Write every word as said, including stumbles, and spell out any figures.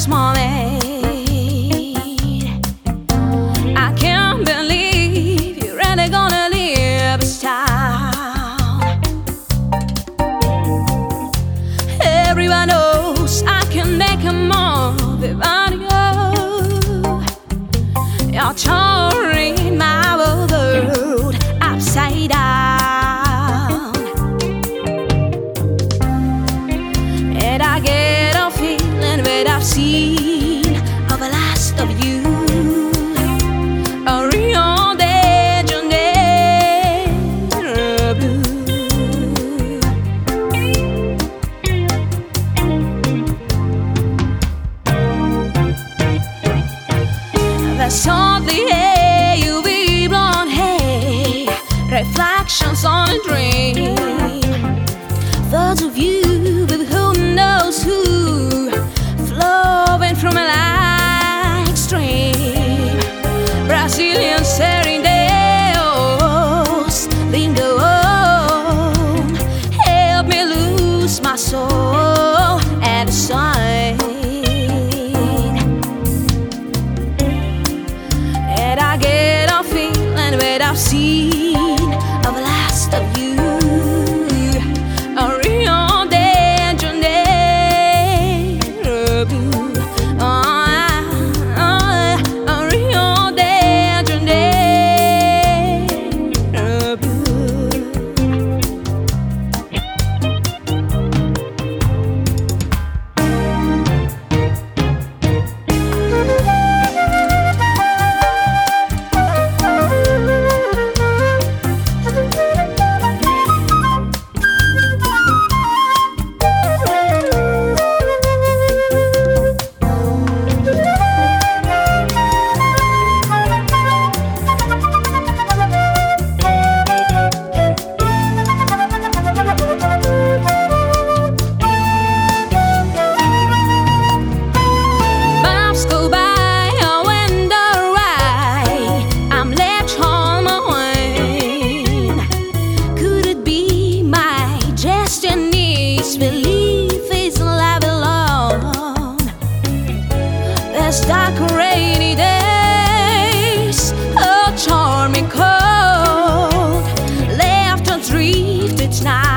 this moment. I can't believe you're really gonna leave this town. Everyone knows I can make a move without you. You're turning my world upside down, and I get a feeling that I've seen of the last of you. A Rio de Janeiro blue. That's all the air, you be blonde hair, reflections on a dream. Thoughts of you with who knows who, flowing from a like stream. Brazilian serenades, lingo on, help me lose my soul and the sun. And I get a feeling that I've seen of the last of you. A Rio de Janeiro blue. Oh, oh, a Rio de Janeiro blue. Belief is alive alone. There's dark rainy days, a charming cold, left adrift each night.